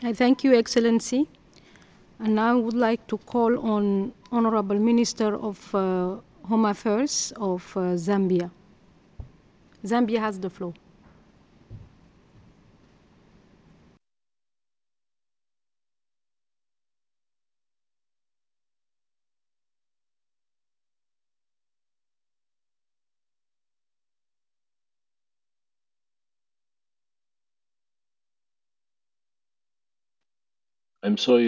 I thank you, Excellency. And now I would like to call on Honorable Minister of Home Affairs of Zambia. Zambia has the floor. I'm sorry